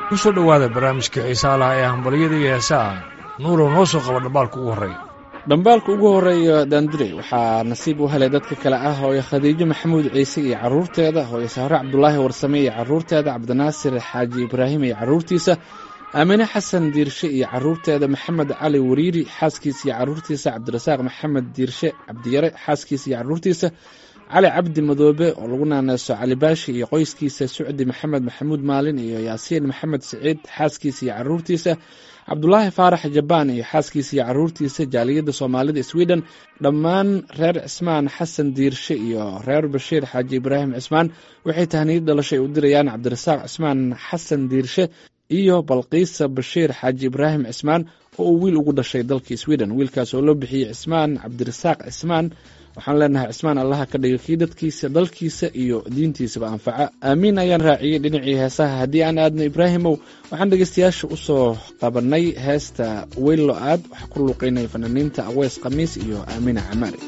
ku soo dhowaada barnaamijka xiisaha laha ee hambalyada iyo heesaha nuurow noo soo qaba dhambaalka ugu horreeya. dhambaalka ugu horreeya daandure waxaa nasiib u helay dadka kale ah hooyo khadiijo maxamuud ciise iyo carruurteeda, hooyo sahre cabdulaahi warsame iyo carruurteeda, cabdinaasir xaaji ibraahim iyo carruurtiisa, aamine xasan diirshe iyo carruurteeda, maxamed cali wariiri xaaskiisa iyo carruurtiisa, cabdirasaaq maxamed diirshe cabdiyare xaaskiisa iyo carruurtiisa, cali cabdi madoobe oo lagu naaneyso cali baashi iyo qoyskiisa, sucdi maxamed maxamuud maalin iyo yaasiin maxamed siciid xaaskiisa iyo carruurtiisa, cabdulaahi faarax jabaan iyo xaaskiisa iyo carruurtiisa, jaaliyadda soomaalida sweden, dhammaan reer cismaan xasan diirshe iyo reer bashiir xaaji ibraahim cismaan waxay tahniyad dhalashay u dirayaan cabdirasaaq cismaan xasan diirshe iyo balqiisa bashiir xaaji ibraahim cismaan oo uu wiil ugu dhashay dalka sweden. wiilkaas oo loo bixiyey cismaan cabdirasaaq cismaan. waxaan leenahay cismaan allaha ka dhiga kii dadkiisa dalkiisa iyo diintiisaba anfaca, aamiin ayaan raaciyey. dhinacii heesaha haddii aan aadno ibraahimow, waxaan dhegeystayaasha u soo qabanay heesta weylo aad wax ku luuqeynay fanaaniinta aweys khamiis iyo aamina camaari.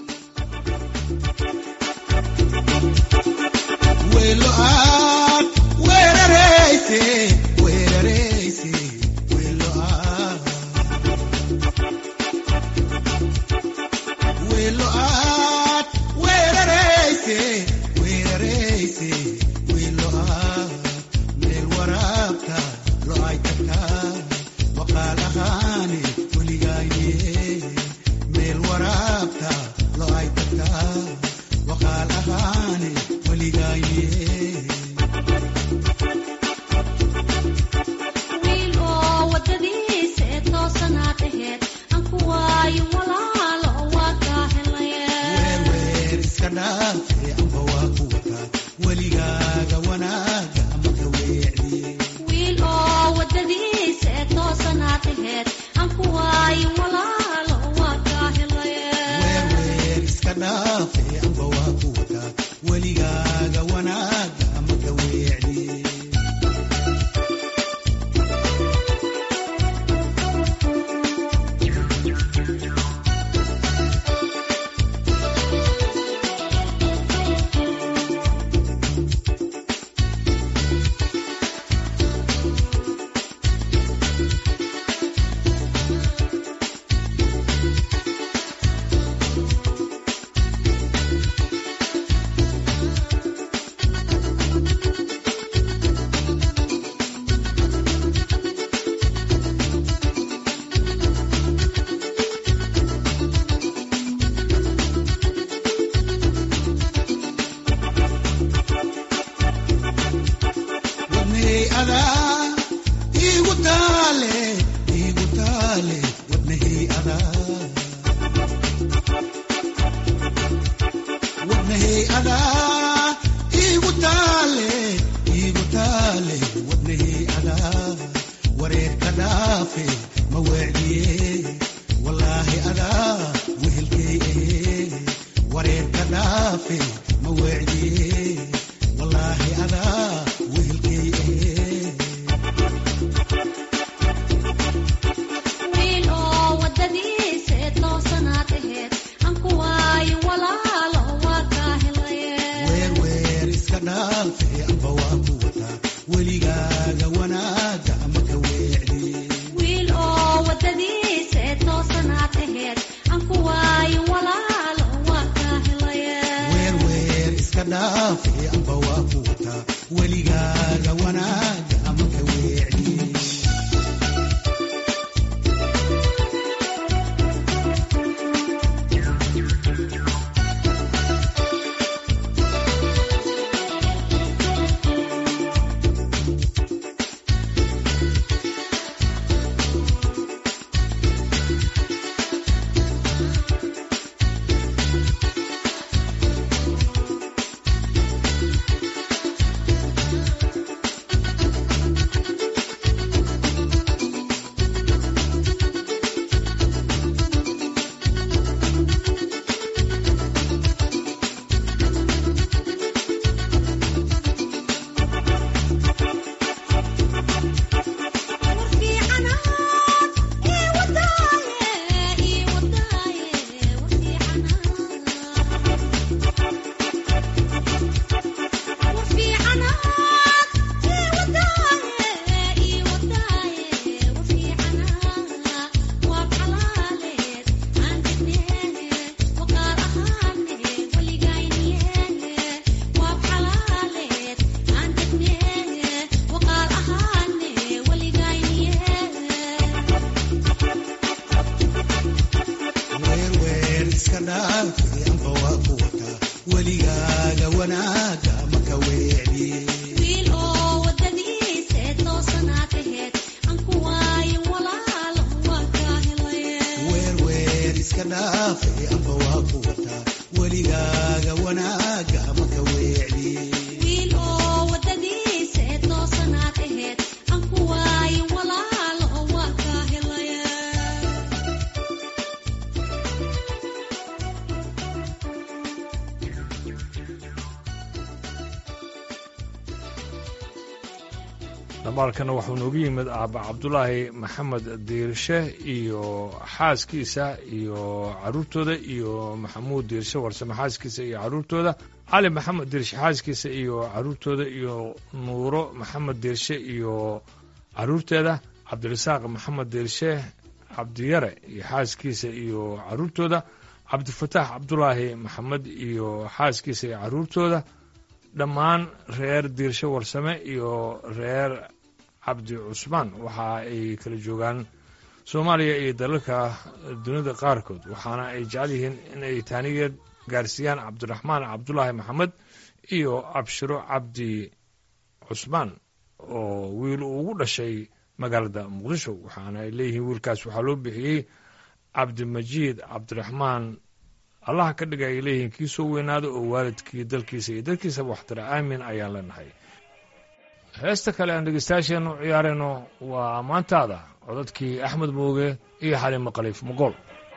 dabaalkana wuxuu noogu yimid aabba cabdulaahi maxamed diirshe iyo xaaskiisa iyo carruurtooda iyo maxamuud diirshe warsame xaaskiisa iyo carruurtooda cali maxamed diirshe xaaskiisa iyo carruurtooda iyo nuuro maxamed diirshe iyo carruurteeda cabdirasaaq maxamed diirshe cabdiyare iyo xaaskiisa iyo carruurtooda cabdifataax cabdulaahi maxamed iyo xaaskiisa iyo carruurtooda dhammaan reer diirshe warsame iyo reer cabdi cusmaan waxa ay kala joogaan soomaaliya iyo dalalka dunida qaarkood waxaana ay jecel yihiin in ay taanigeed gaarsiiyaan cabdiraxmaan cabdulaahi maxamed iyo abshiro cabdi cusmaan oo wiil uu ugu dhashay magaalada muqdisho waxaana ay leeyihiin wiilkaas waxaa loo bixiyey cabdimajiid cabdiraxmaan allaha ka dhiga ay leeyihiin kii soo weynaada oo waalidkii dalkiisa iyo dadkiisaba waxtara aamin ayaan leenahay heesta kale aan dhegeystayaasheennu ciyaarayno waa ammaantaada codadkii axmed mooge iyo xaliimo khaliif mogool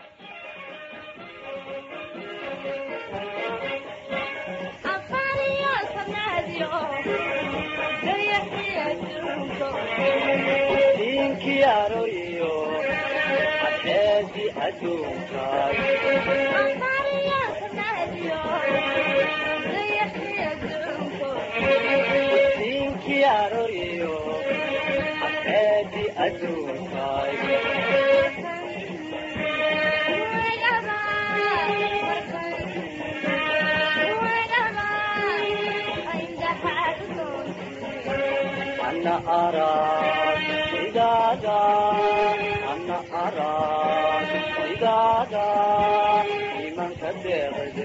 أنا أراك إذا لمن كدرت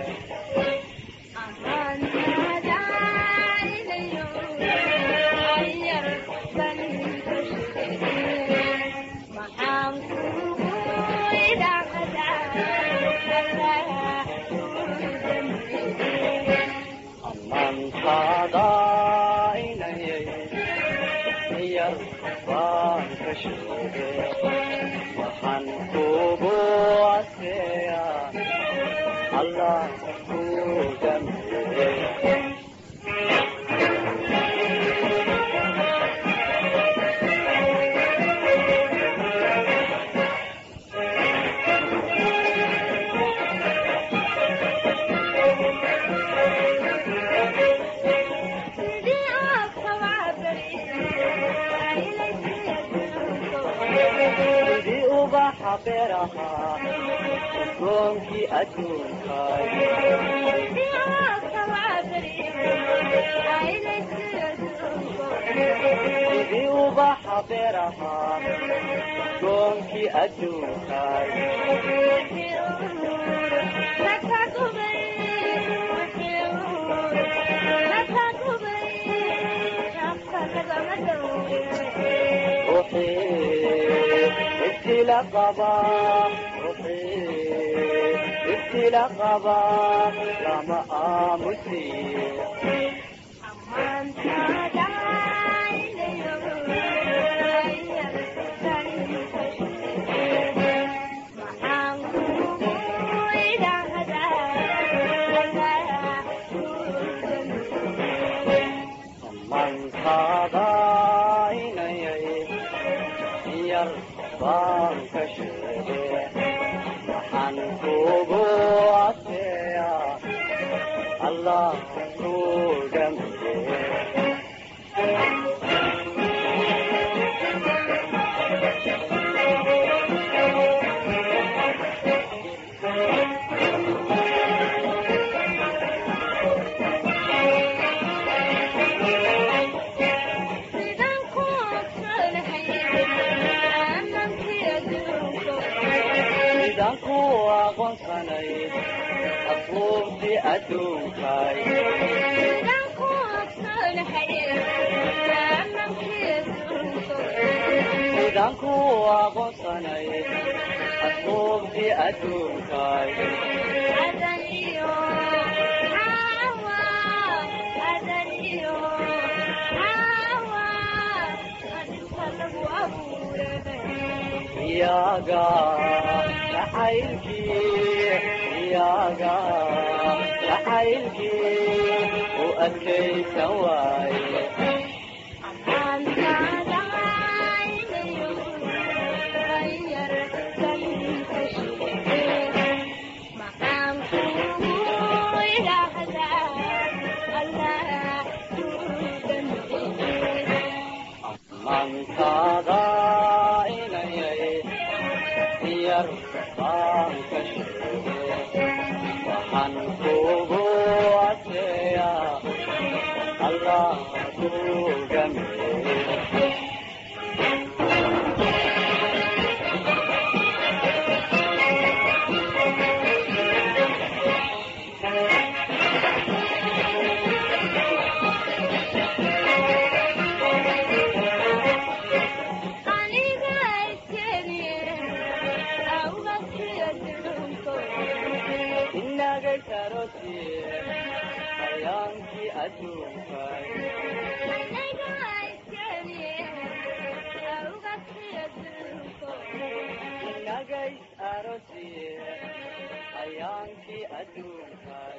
waxaan kugu aseeyaa allah ku dambeeye beeraha goonkii adduunkaay sidii ubaxa beeraha goonkii adduunkaay ابتلا قبا لما آمسي من خاضعين يرفع كشفه waxaan kugu aseeyaa allah ku dambeeye sidaan ku aqoonsanay afduubti adduunkaay sidaan ku aqoonsanay afduubti adduunkaay iyaga jacaylkii u adkaysan waaye mantaada inayay yar baan ka sheege waxaan kugu adkeeyaa allah kugamee ayaankii adduunkaay inagays arosiye ayaankii adduunkaay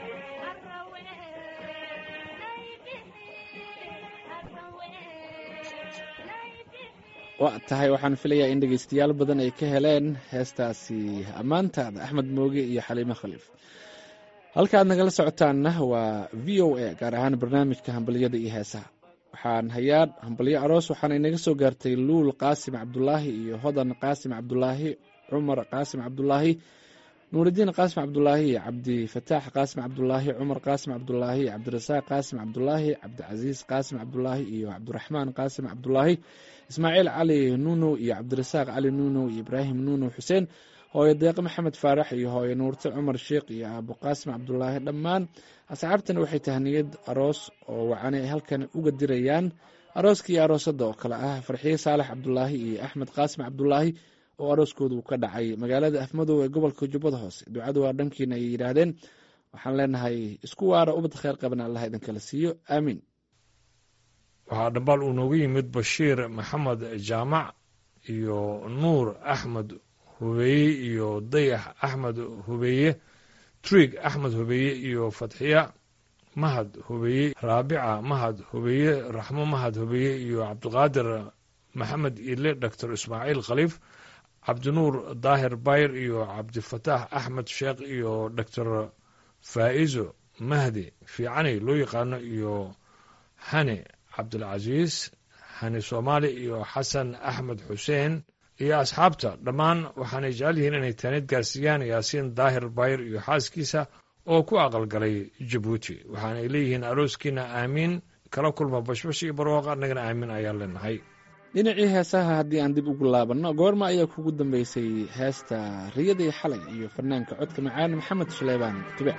waa tahay waxaan filayaa in dhegaystayaal badan ay ka heleen heestaasi ammaantaada axmed mooge iyo xaliimo khaliif halka aad nagala socotaanna waa v o a gaar ahaan barnaamijka hambaliyada iyo heesaha waxaan hayaa hambalyo aroos waxaana inaga soo gaartay luul qaasim cabdulaahi iyo hodan qaasim cabdulaahi cumar qaasim cabdulaahi nuuridiin qaasim cabdulaahi iyo cabdifataax qaasim cabdulaahi cumar qaasim cabdulaahi cabdirasaaq qaasim cabdulaahi cabdicasiis qaasim cabdulaahi iyo cabdiraxmaan qaasim cabdulaahi ismaaciil cali nuunow iyo cabdirasaaq cali nuunow iyo ibraahim nuunow xuseen hooyo deeqe maxamed faarax iyo hooyo nuurte cumar sheekh iyo aabo qaasim cabdulaahi dhammaan asxaabtana waxay tahniyad aroos oo wacani ay halkan uga dirayaan arooska iyo aroosadda oo kale ah farxiye saalax cabdulaahi iyo axmed qaasim cabdulaahi oo arooskooda uu ka dhacay magaalada afmadow ee gobolka jubbada hoose ducadu waa dhankiina ayay yidhaahdeen waxaan leenahay isku waara ubad kheyr qaban allah idinkala siiyo aamiin waxaa dhambaal uu noogu yimid bashiir maxamed jaamac iyo nuur axmed hubeeye iyo dayax axmed hubeeye trig axmed hubeeye iyo fatxiya mahad hubeeye raabica mahad hubeeye raxmo mahad hubeeye iyo cabdiqaadir maxamed ile doctor ismaaciil khaliif cabdinuur daahir bayr iyo cabdifataax axmed sheekh iyo doctor faa'izo mahdi fiicani loo yaqaano iyo hani cabdilcasiis hani soomaali iyo xasan axmed xuseen iyo asxaabta dhammaan waxaanay jecel yihiin inay taanid gaarsiiyaan yaasiin daahir bayr iyo xaaskiisa oo ku aqalgalay jabuuti waxaanay leeyihiin arooskiina aamiin kala kulma bashbash iyo barwaaqa annagana aamiin ayaan leenahay dhinacii heesaha haddii aan dib ugu laabanno goorma ayaa kugu dambeysay heesta riyadii xalay iyo fanaanka codka macaan maxamed suleymaan tubic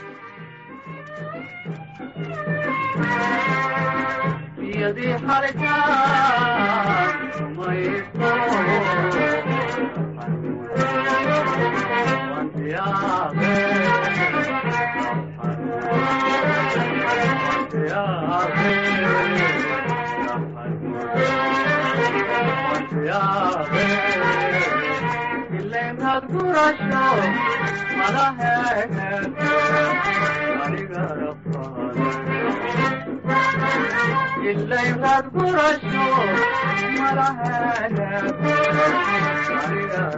riyadii xalayta mayso ilaynad gurasho malaheed aniga ilaynad gurasho malaheed aniga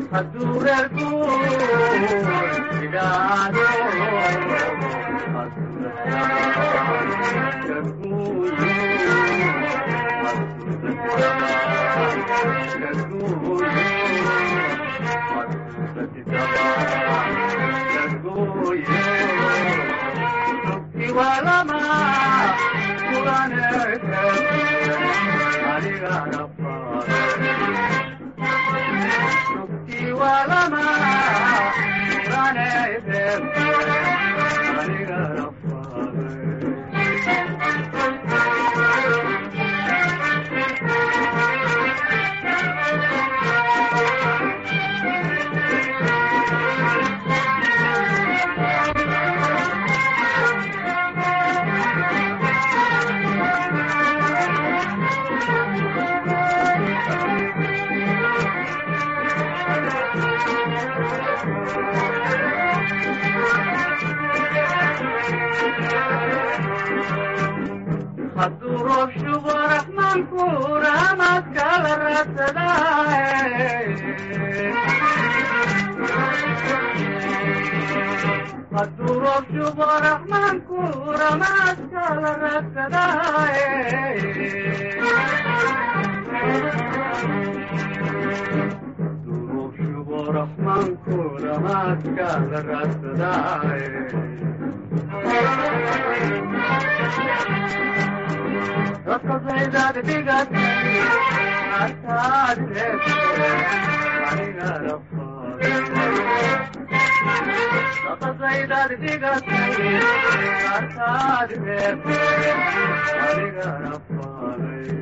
hadduu reer guur idhaahdo walama kulaneke aniga nukti walama kulaneke aniga hadduu roob shubo raxmaanku raamaadka la raadsadaa hadduu roob shubo raxmaanku raamaadka la raadsadaa hadduu roob shubo raxmaanku raamaadka la raadsadaa رقصيدات بقتي عتاد عنينا رفاض رقصيدات بقتي عتاد عنينا رفاض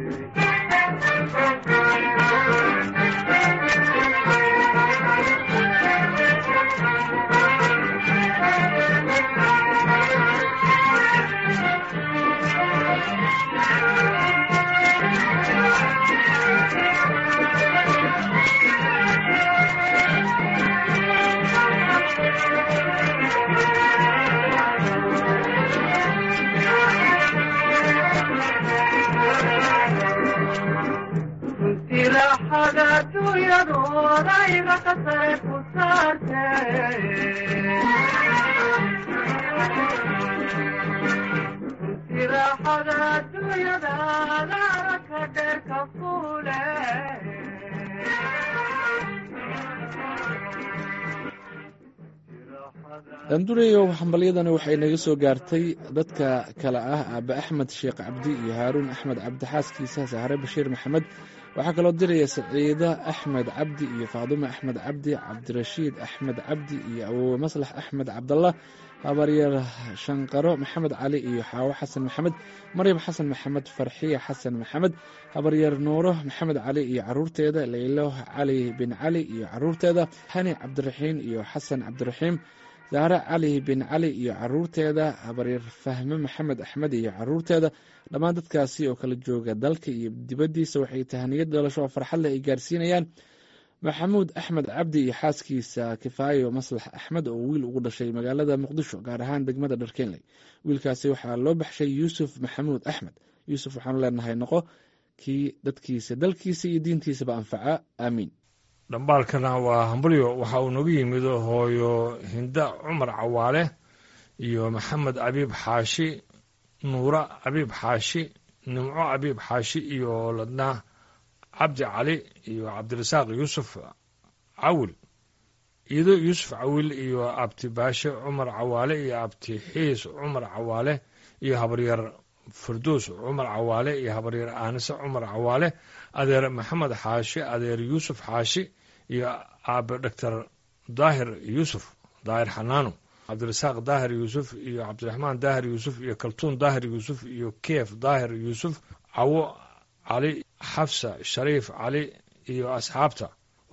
حاجات يدور عينك كسرت ترى حاجات يدور عينك كفولة daandureyo hambalyadani waxay naga soo gaartay dadka kale ah aabe axmed sheekh cabdi iyo haaruun axmed cabdi xaaskiisa sahre bashiir maxamed waxaa kaloo diraya saciida axmed cabdi iyo faadume axmed cabdi cabdirashiid axmed cabdi iyo awowe maslax axmed cabdallah habaryar shanqaro maxamed cali iyo xaawo xasan maxamed maryam xasan maxamed farxiya xasan maxamed habaryar nuuro maxamed cali iyo caruurteeda leylo cali bin cali iyo caruurteeda hani cabdiraxiin iyo xasan cabdiraxiim zahre cali bin cali iyo caruurteeda habaryar fahme maxamed axmed iyo caruurteeda dhammaan dadkaasi oo kala jooga dalka iyo dibaddiisa waxay tahaniyad dhalasho oo farxad leh ay gaarsiinayaan maxamuud axmed cabdi iyo xaaskiisa kifaayo maslax axmed oo wiil ugu dhashay magaalada muqdisho gaar ahaan degmada dharkeenley wiilkaasi waxaa loo baxshay yuusuf maxamuud axmed yuusuf waxaanu leenahay noqo kii dadkiisa dalkiisa iyo diintiisaba anfaca aamiin dhambaalkana waa hambalyo waxa uu nagu yimid hooyo hinda cumar cawaale iyo maxamed cabiib xaashi nuura cabiib xaashi nimco cabiib xaashi iyo ladna cabdi cali iyo cabdirasaaq yuusuf cawil iido yuusuf cawil iyo abti baashe cumar cawaale iyo abti xiis cumar cawaale iyo habaryar firduus cumar cawaale iyo habaryar aanise cumar cawaale adeer maxamed xaashi adeer yuusuf xaashi iyo aabe doctor daahir yuusuf daahir xanaano cabdirasaaq daahir yuusuf iyo cabdiraxmaan daahir yuusuf iyo kaltuun daahir yuusuf iyo keef daahir yuusuf cawo cali xafsa shariif cali iyo asxaabta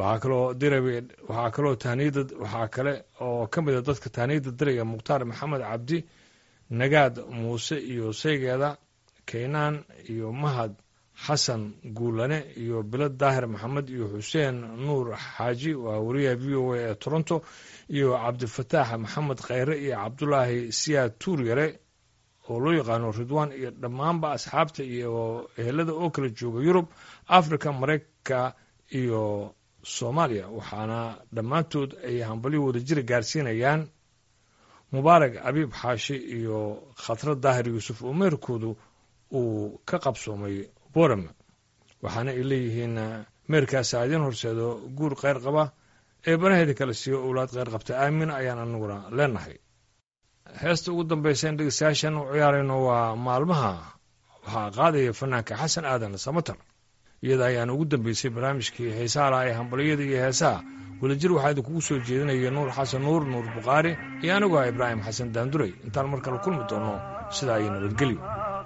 waxaa kaloo tahniyada waxaa kale oo ka mida dadka tahniyada diraya mukhtaar maxamed cabdi nagaad muuse iyo saygeeda kaynaan iyo mahad xasan guulane iyo bilad daahir maxamed iyo xuseen nuur xaaji waa wariyaha v o a ee toronto iyo cabdifataax maxamed khayre iyo cabdulaahi siyaad tuuryare oo loo yaqaano ridwaan iyo dhammaanba asxaabta iyo ehelada oo kala jooga yurub africa maraykanka iyo soomaaliya waxaana dhammaantood ay hambalyo wadajira gaarsiinayaan mubaarak abiib xaashi iyo khatra daahir yuusuf oo meerkoodu uu ka qabsoomay boorame waxaana ay leeyihiin meerkaasi aadin horseedo guur kheyr qaba ee banaheeda kala siiyo owlaad kheyr qabta aamin ayaan anaguna leenahay heesta ugu dambaysa in dhegeystayaashan u ciyaarayno waa maalmaha waxaa qaadaya fanaanka xasan aadan samatar iyada ayaan ugu dambeysay barnaamijkii heesaha laha ee hambalyada iyo heesaha wadajir waxaa idinkugu soo jeedinaya nuur xasan nuur bukhaari iyo aniguo ibraahim xasan daanduray intaan mar kale kulmi doono sidaa iyo nabadgelyo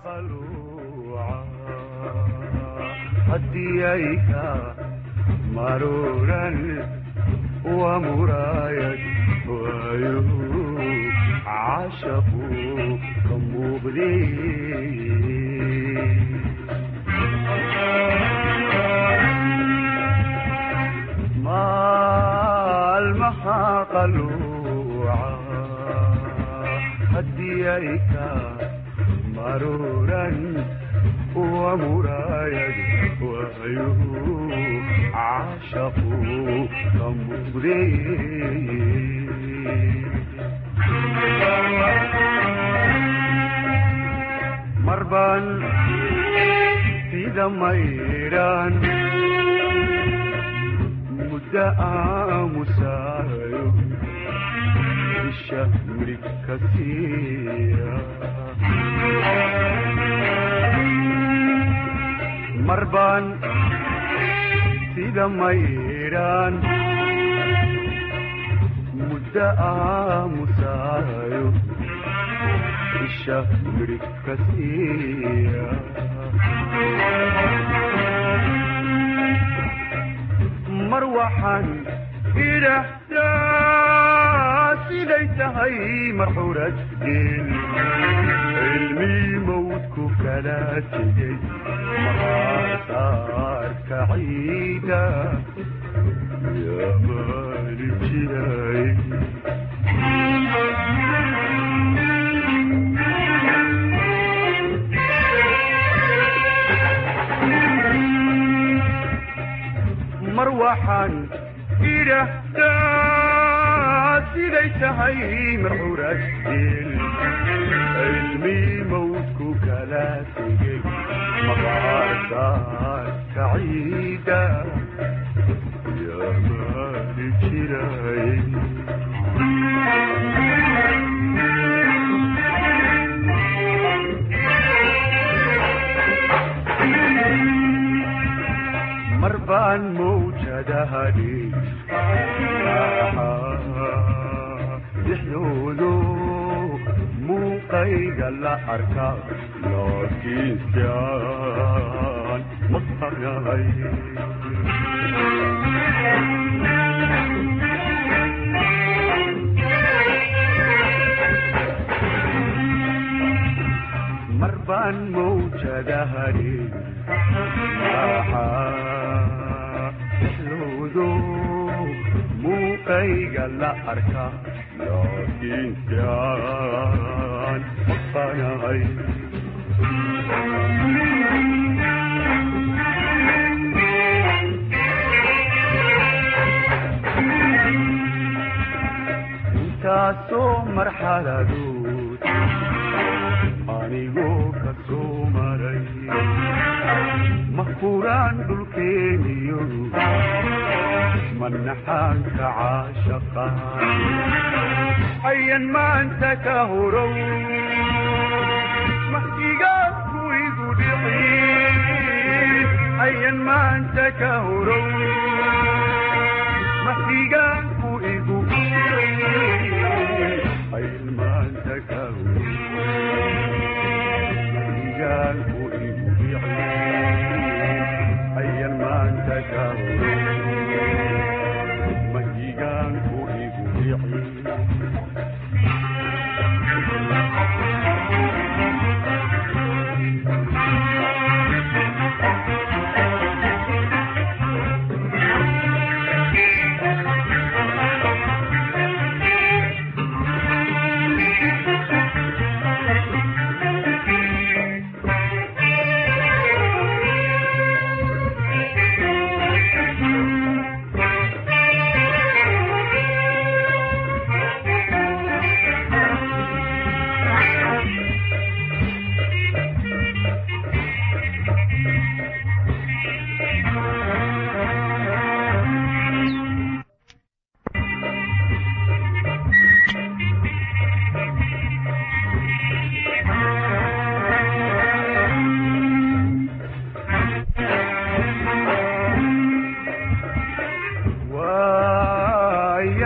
hadiyayka maruran wa murayad waayuhu caashaqu ka muuqdi maalmaha qaluuca hadiyayka maruran ومرايد وعيوه عاشقوا كمبري مربان في دميران مدعى مسايو الشهر كثيرا مربان سيدا ميران مدعى مسايو الشهر كثيرا مروحا إلى إحساس ليتهي مرحورة دين علمي موتك كلا تجي صار كعيدة يا مالك جاي مروحا إلى إحساس ليتهي مرحورة دين علمي موتك كلا تجي مغارسات سعيدة يا مالك جراي مربان موجة هدي يحلولو مو قيد الأركان لكن كان مصطفى مربان موجة هدي يحلولو مو قيد الأركان لكن كان مصطفى انتاسو مرحلة دوت انيقو كسو مري مغفوران دولكينيو منحان كعاشقان حيا ما انت كهرو محقيقات كويقو دعين حيا ما انت كهرو محقيقات كويقو حيا ما انت كهرو محقيقات كويقو دعين حيا ما انت كهرو محقيقات كويقو دعين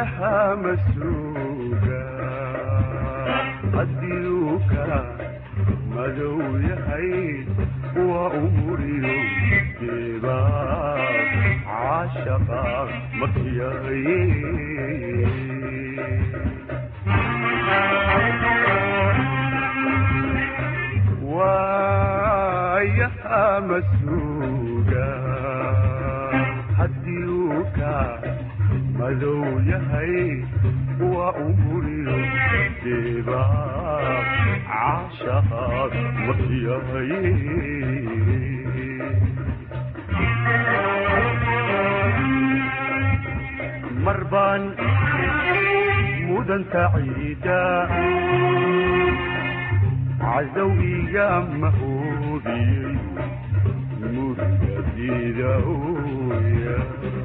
waayaha masuuga adiuka madow yahay waa umuriyo deeba caashaqa markiyaye waayaha masuuga hadiuka madow yahay waa umuriyo deeba caashaqaad markiyaye marbaan mudanta ciida cadowiga mahoodiyey murgadida ooya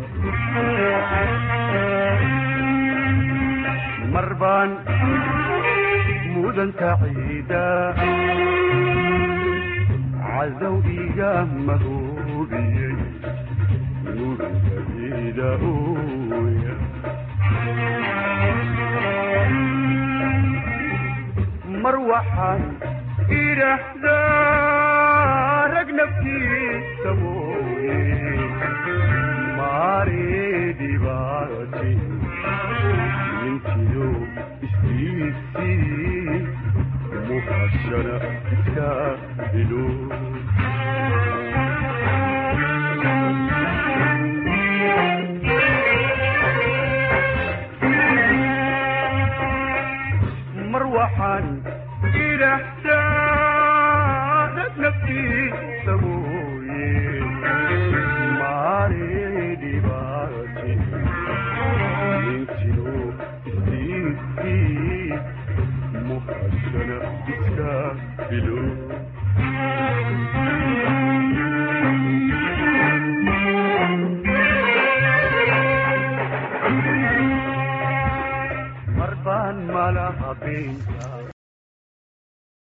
marbaan mudanta ciida cadowiga mahoodiyey murgadida ooya mar waxaan idhaahdaa rag naftiisa mooye maare dhibaati ninkiyo istiisii muhashana iska helo mar waxaan idhaahdaa rag naftiisa mooye maare dhibaati ninkiyo istiisii muhashana iska helo marbaan malaha beenka